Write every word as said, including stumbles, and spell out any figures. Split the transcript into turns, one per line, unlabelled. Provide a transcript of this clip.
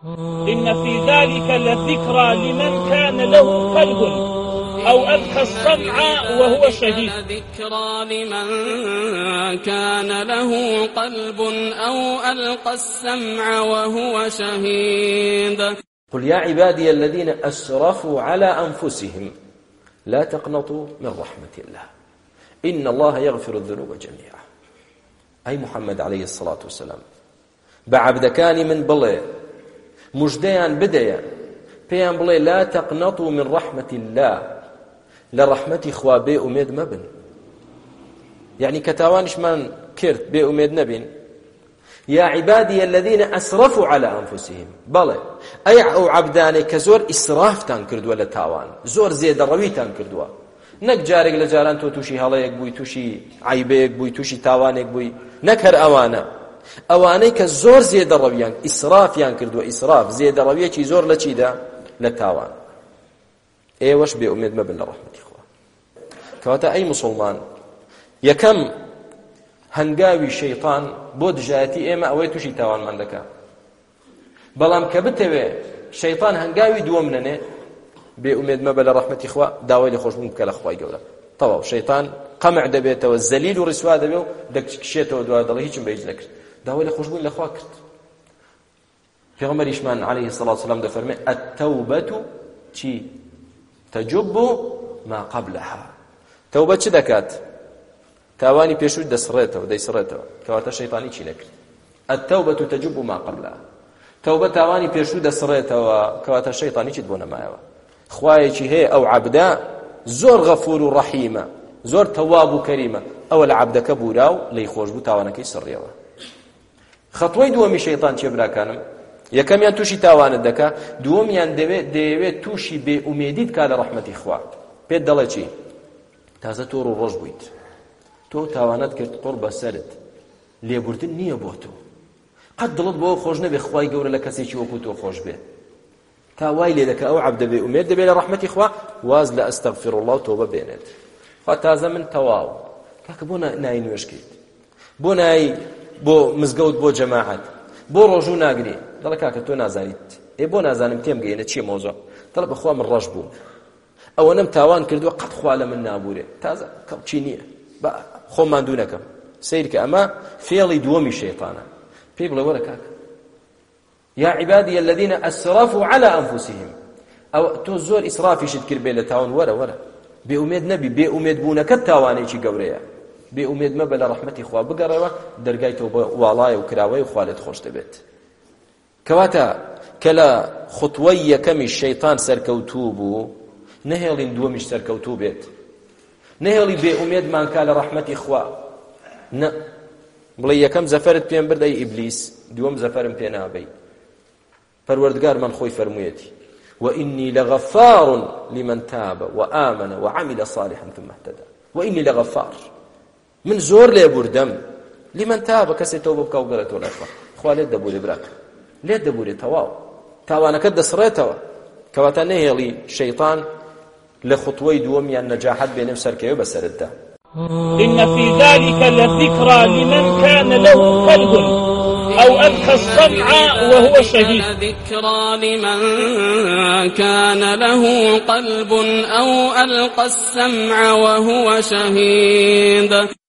إن في ذلك لذكرى لمن كان له قلب أو ألقى السمع وهو شهيد.
ذكرى لمن كان له قلب أو ألقى السمع وهو شهيد.
قل يا عبادي الذين أسرفوا على أنفسهم لا تقنطوا من رحمة الله إن الله يغفر الذنوب جميعا. أي محمد عليه الصلاة والسلام بعبدكاني من بلي مجديان بديا بيان بلي لا تقنطوا من رحمة الله لرحمة خوابي أميد مبن، يعني كتاوانش من كرت بي أميد نبن. يا عبادي الذين أسرفوا على أنفسهم بلي أي أو عبداني كزور إسراف تنكرد ولا تاوان زور زيادة روي تنكردوا نك جارك لجاران تو توشي هلايك بوي توشي عيبيك بوي توشي تاوانك بوي نكر أوانا أواني كزور زيادة رويان إسراف ينكردوا إسراف زيادة روية چي زور لچي دا لتاوان اي وش بي أميد مبن لرحمة إخوة. كواتا أي مسلمان يكم هنگاوي شيطان بود جاتي اما اوي توشي تاوان من دكا بلام كبتوي شيطان هنگاوي دومننه بي اميد ما بلا رحمه اخوا داوي لي خوش ممكن اخوا يقول طبعا شيطان قمع دبيته والذليل ورسوا دبيو دك كشيته دوا دله هيچ بيج لك داوي لي خوش بون لاخوا كرت. پیغمبر ایشمان عليه الصلاه والسلام ده فرمي التوبه تي تجب ما قبلها. توبه چه دكات تاواني بيشود دسرته وديسرته كواتا شيطاني چي نكر. التوبه تجب ما قبلها توبه تاواني بيشود دسرته وكواتا شيطاني چي دبونه مايوا خوایي چي هي او عبدا زور غفور رحيم زور تواب كريم او العبد كبوراو لي خوش بو تاوانكي سريوا. خطوي دومي شيطان چي برا كانم يكم يان توشي تاوان دكا دوم يان ديوي ديوي توشي بي اميديت كال رحمه اخوا بيد دله چي تازه تور روج بويت تو تاوانات کرد قرب سرت لێبوردن نییە بۆ تۆ قەت دڵت بۆ خۆش نەبێ خوای گەورە لە کەسێکی وەکو تۆ خۆش بێ تا وای لێ دەکە ئەو عەبدە بێ ئومێد دەبێ لە ڕەحمەتی خوا واز لە ئەستەغفر الله و تۆبە بێنێت. خوا تازە من تەواو کاکە بۆ نایی نوێشکەیت بۆ نایی بۆ مزگەوت بۆ جەماعەت بۆ ڕۆژوو ناگری دەڵێ کاکە تۆ نازانیت ئێ بۆ نازانم تێم گەیەنە چییە مۆزۆ دەڵێ بەخوا من ڕەش بووم ئەوەنەم تاوان کردووە قەت خوا لە من نابورێ تازە کەڵکی نییە خۆمان دوو نەکەم سیر کە ئەمە فێڵی دووەمی شەیطانە پێی بڵێ وەرە کاکە يا عبادي الذين أسرفوا على أنفسهم أو تو زور إسرافيشت كر بين تاون ورا ورا بأميد نبي بأميد بونك التاواني شي قوريا بأميد ما بلا رحمة إخوة بقروا درجايته والله وكراوي وخالد خوش تبت كواتا كلا خطوية كم الشيطان سركوتوبو نهيلي دومش سركوتوبت نهيلي بأميد ما كان رحمة إخوة ن بڵێ یەکەم زەفەرت پێم برد ئەی ئیبلیس دووەم زەفەرم پێ نابەی پەروەردگار من خۆی فەرموویەتی وإني لغفار لمن تاب وآمن وعمل صالحا ثم اهتدى وإني لغفار من زۆر لێ بوردەم لمن تاب کەسێ تەوبە بکە و گەڕێتەوە لای خوا خوا لێت دەبورێ براکە لێت دەبورێ تەواو تاوانەکەت دەسڕێتەوە کەواتە نەهێڵی شەیطان لە خوتوەی دووەم یان نەجاحەت بێنێ سەرکەوێ بەسەرتدا.
إن في ذلك لذكرى لمن كان له قلب أو ألقى السمع وهو شهيد.
ذكرى لمن كان له قلب أو ألقى السمع وهو شهيد.